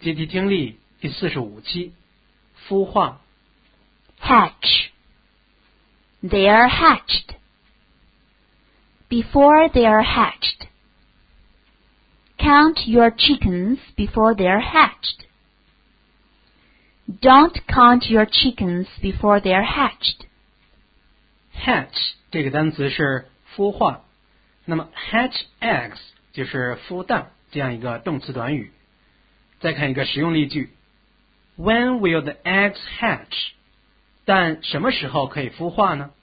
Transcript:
阶梯听力第45期，孵化。 Hatch. They are hatched. Before they are hatched. Count your chickens before they are hatched. Don't count your chickens before they are hatched. Hatch 这个单词是孵化，那么 hatch eggs 就是孵蛋这样一个动词短语。再看一个实用例句 When will the eggs hatch? 蛋什么时候可以孵化呢？